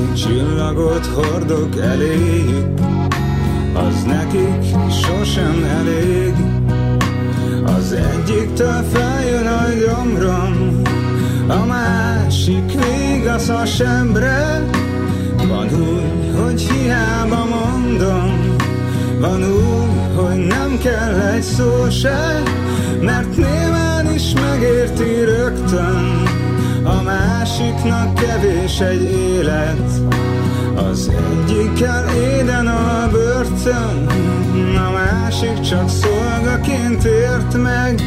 csillagot hordok eléjük, az nekik sosem elég. Az egyiktől feljön a gyomrom, a másik vigasz a sebre. Van úgy, hogy hiába mondom, van úgy, hogy nem kell egy szó se, mert néven is megérti rögtön, a másiknak kevés egy élet. Az egyikkel éden a börtön, a másik csak szolgaként ért meg.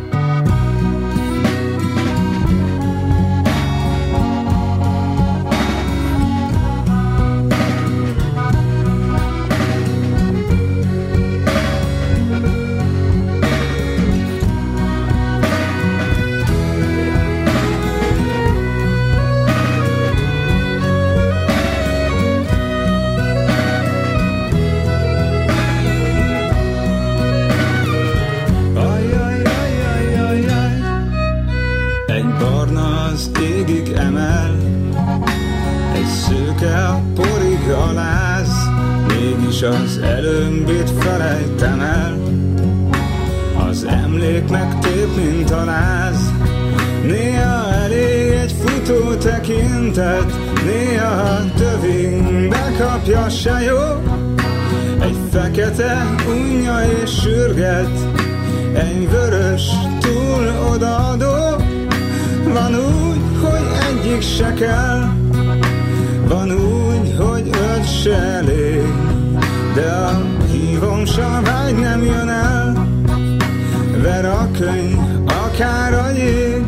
Az előmbét felejtem el, az emlék megtép, mint a láz. Néha elég egy futó tekintet, néha tövig bekapja se jó. Egy fekete unja és sürget, egy vörös túl odaadó. Van úgy, hogy egyik se kell, van úgy, hogy öt se elég. De a hívom s a vágy nem jön el, ver a könyv, akár a jég.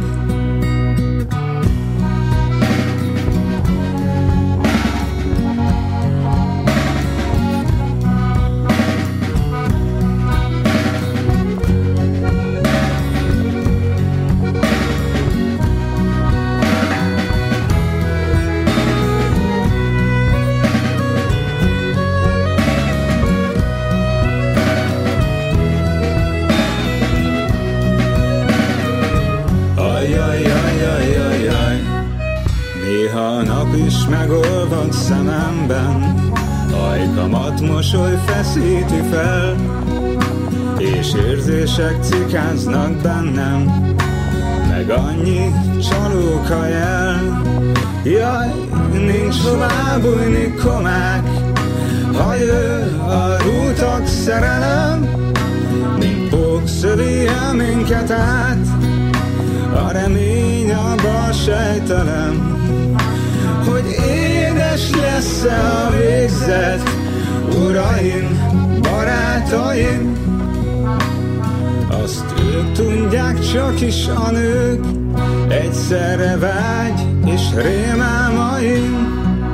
Megolvad szememben, ajkamat mosoly feszíti fel, és érzések cikáznak bennem, meg annyi csalóka jel. Jaj, nincs hová bújni komák, ha jö a rútak szerelem, mint pók szövi el minket át, a remény abba a sejtelem, hogy édes lesz-e a végzet. Uraim, barátaim, azt ők tudják, csak is a nők, egyszerre vágy és rémálmaim.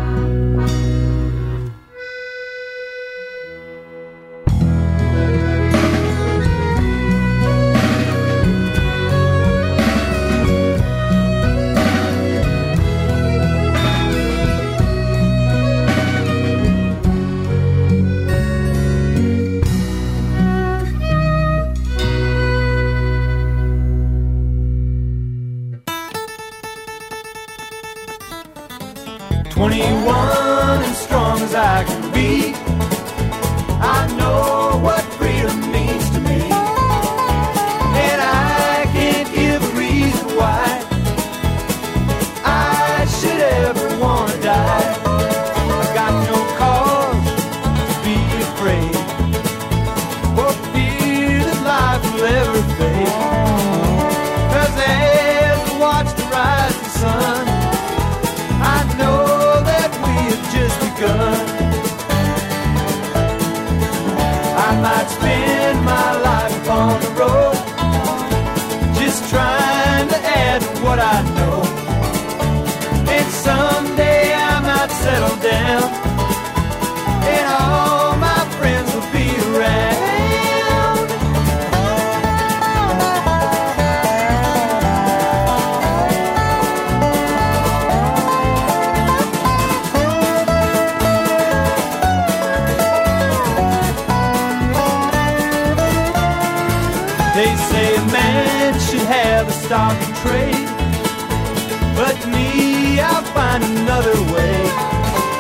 stock and trade, but me, I'll find another way.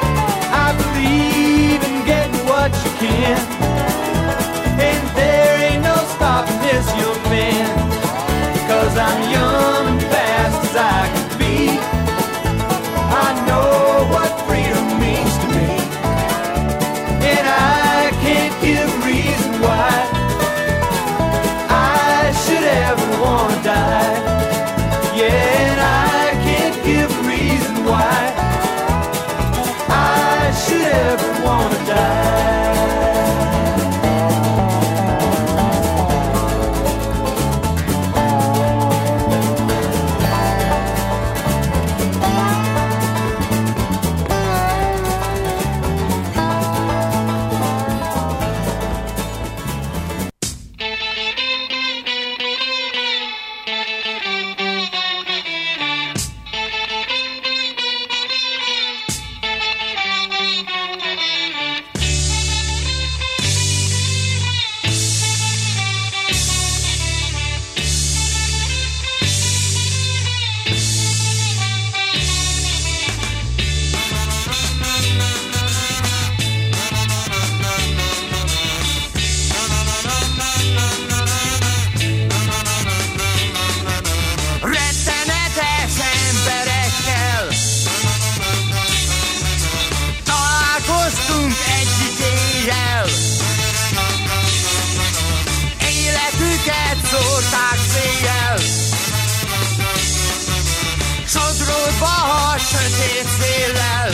sötét széllel.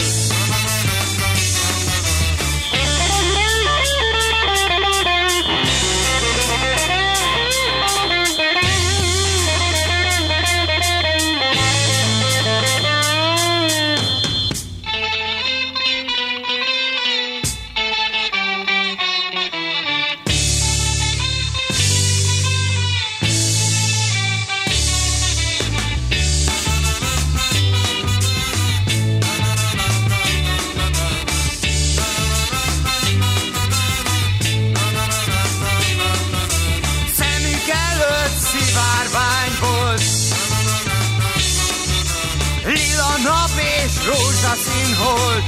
Rózsaszínhold,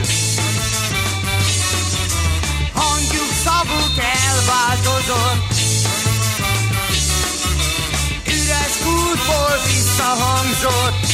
hangjuk, szavuk elváltozott, üres kútból visszahangzott.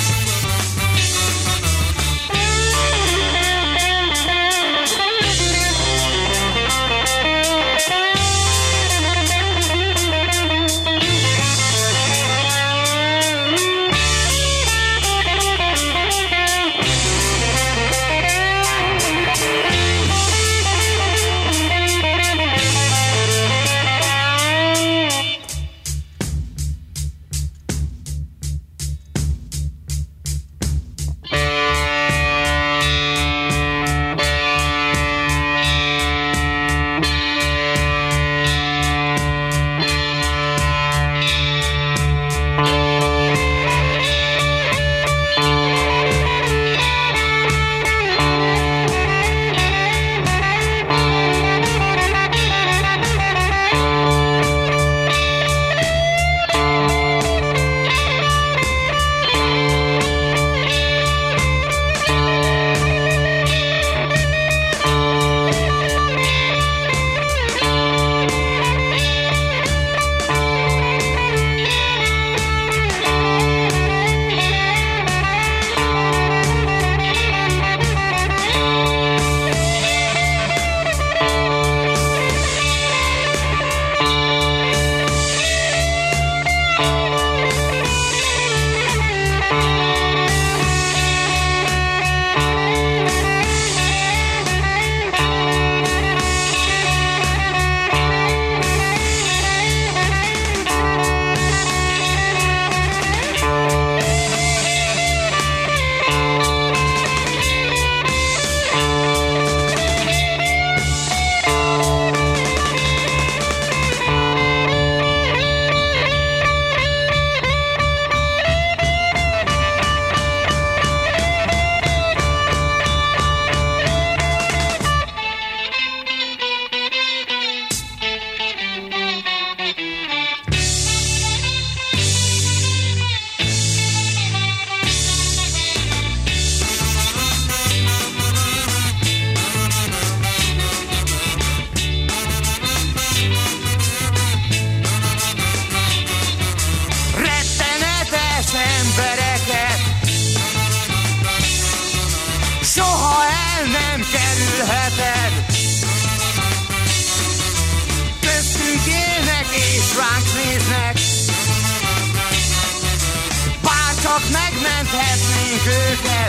Megmenthetnénk őket.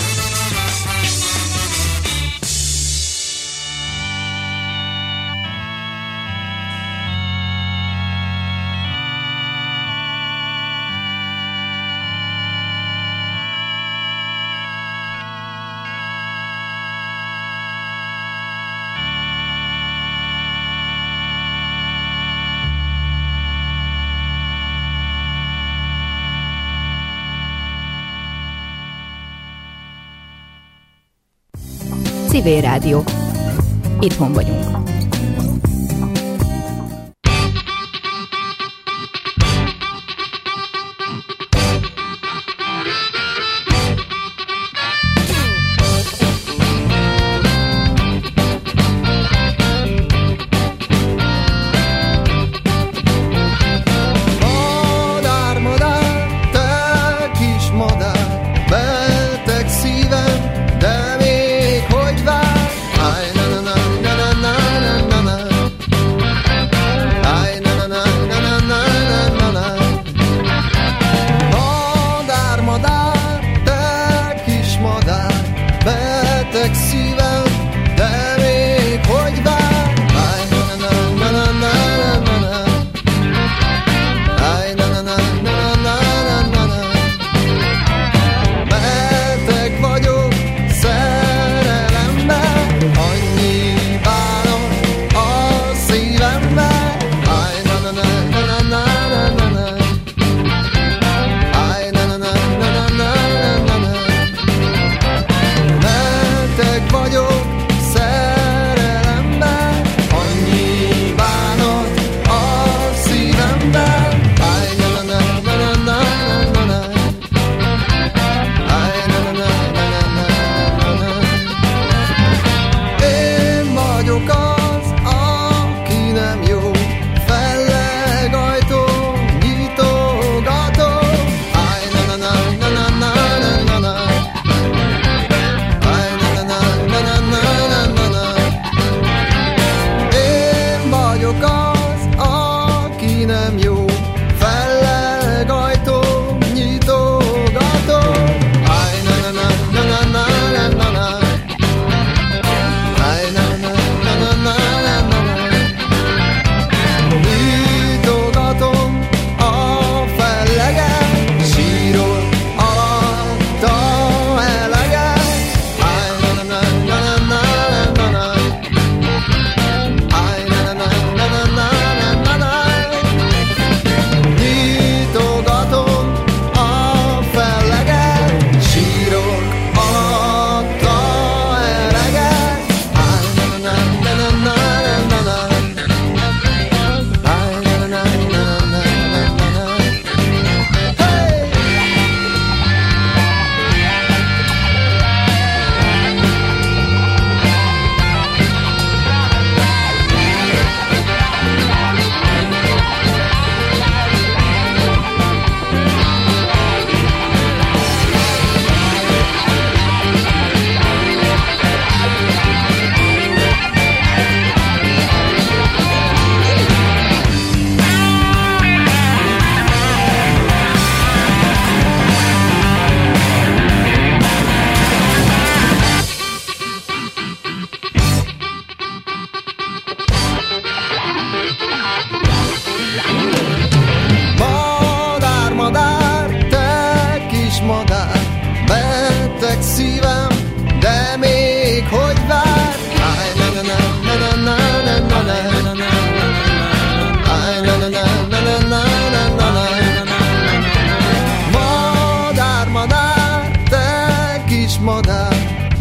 Civil Rádió. Itthon vagyunk. Na na na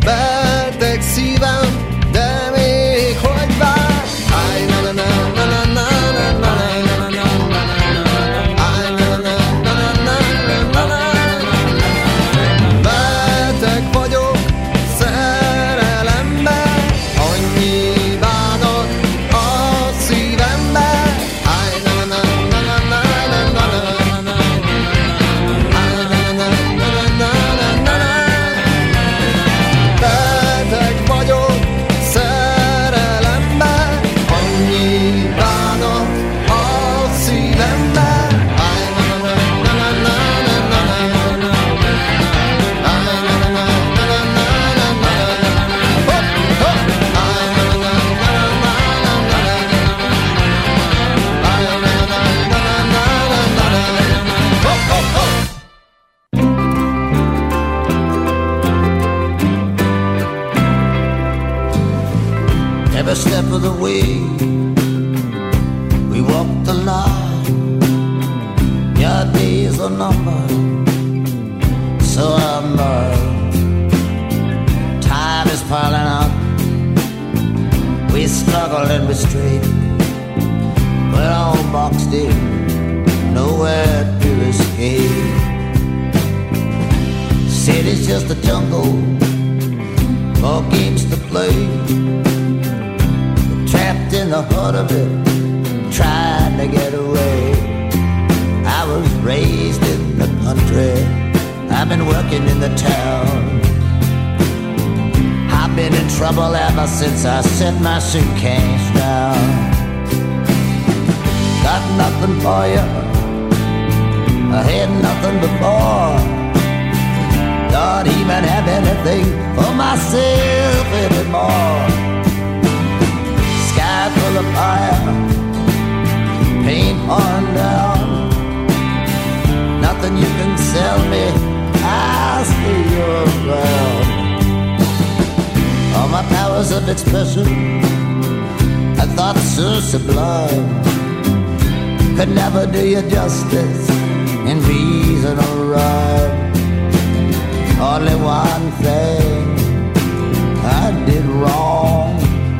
beteg szívem, de még hogy vár. Áj, na na na na na na na na na. Áj, na na na na na na na. Beteg vagyok szerelemben, annyi bánat a szívemben. Áj, na na na na na na na na. Áj, na na na na na na na. Beteg vagyok szerelemben, annyi bánat a szívemben. Áj, na na na na na na na. Áj, na na na na na na na. Hopp, hopp. Áj, na na na na na na na. Áj, na na na na na na na. Hopp, hopp, hopp. Every step of the way, we walk the line. Your days are numbered, so am I. Time is piling up. We struggle and we strain. We're all boxed in, nowhere to escape. City's just a jungle, more games to play. Trapped in the heart of it, trying to get away. I was raised in the country, I've been working in the town. I've been in trouble ever since I set my suitcase down. Got nothing for you, I had nothing before. Don't even have anything for myself anymore. Sky full of fire, paint on down. Nothing you can sell me, I'll stay around. All my powers of expression, I thought so sublime, could never do you justice in reason or rhyme. Only one thing I did wrong,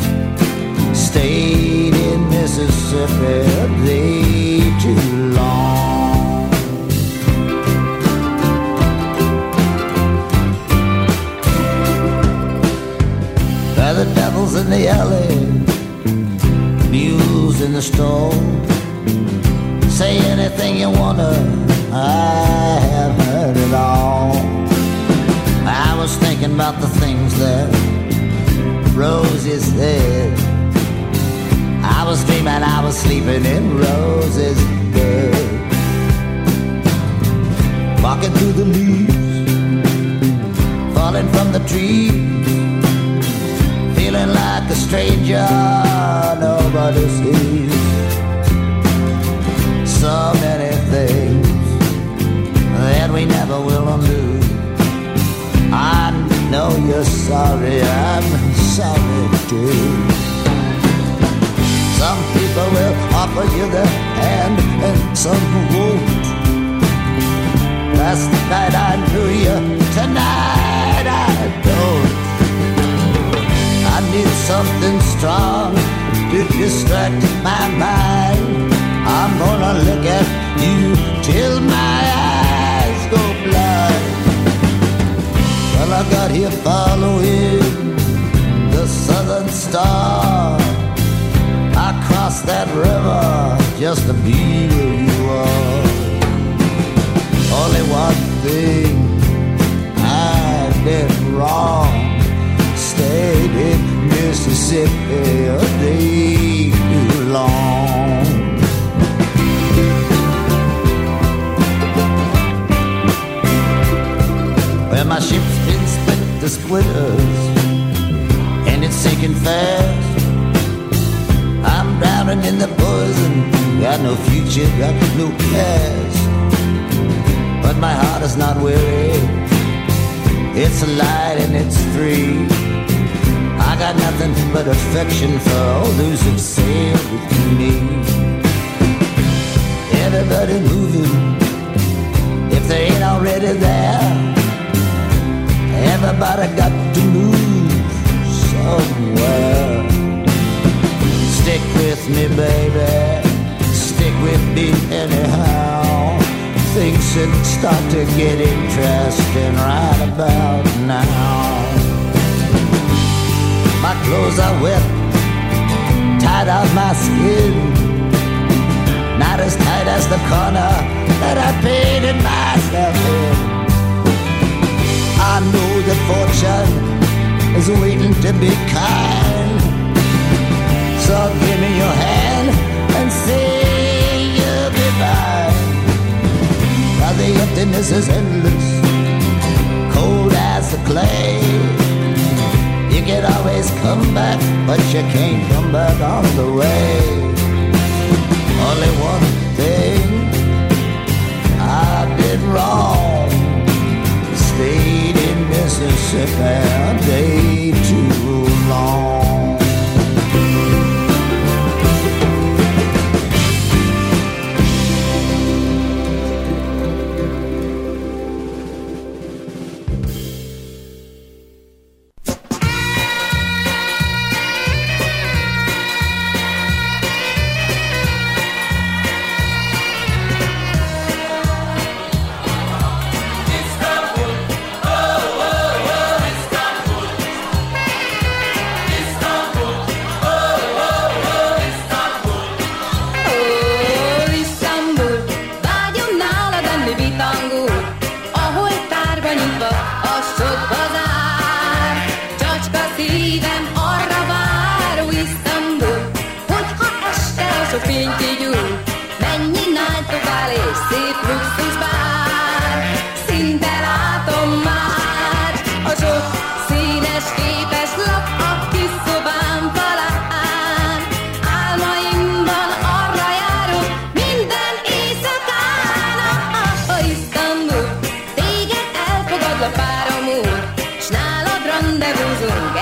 stayed in Mississippi a day too long. Where the devil's in the alley, mules in the store. Say anything you wanna, I have heard it all. I was thinking about the things that Rosie said. I was dreaming I was sleeping in Rosie's bed. Walking through the leaves, falling from the trees, feeling like a stranger nobody sees. So many things that we never will undo. I know you're sorry, I'm sorry too. Some people will offer you their hand and some won't. Last night I knew you, tonight I don't. I need something strong to distract my mind. I'm gonna look at you till my eyes go blind. Well, I got here following the southern star. I crossed that river just to be where you are. Only one thing I did wrong, stayed in Mississippi a day too long. Well, my ship's been split to splitters, and it's sinking fast. I'm drowning in the poison, got no future, got no past. But my heart is not weary, it's light and it's free. I got nothing but affection for all those who've sailed with me. Everybody moving, if they ain't already there. Everybody got to move somewhere. Stick with me, baby, stick with me anyhow. Things should start to get interesting right about now. My clothes are wet, tied out my skin, not as tight as the corner that I painted myself in. I know that fortune is waiting to be kind, so give me your hand and say you'll be mine. Now the emptiness is endless, cold as the clay. You can always come back, but you can't come back on the way. Only one thing I did wrong, stayed in Mississippi a day too long. Rendezvúzunk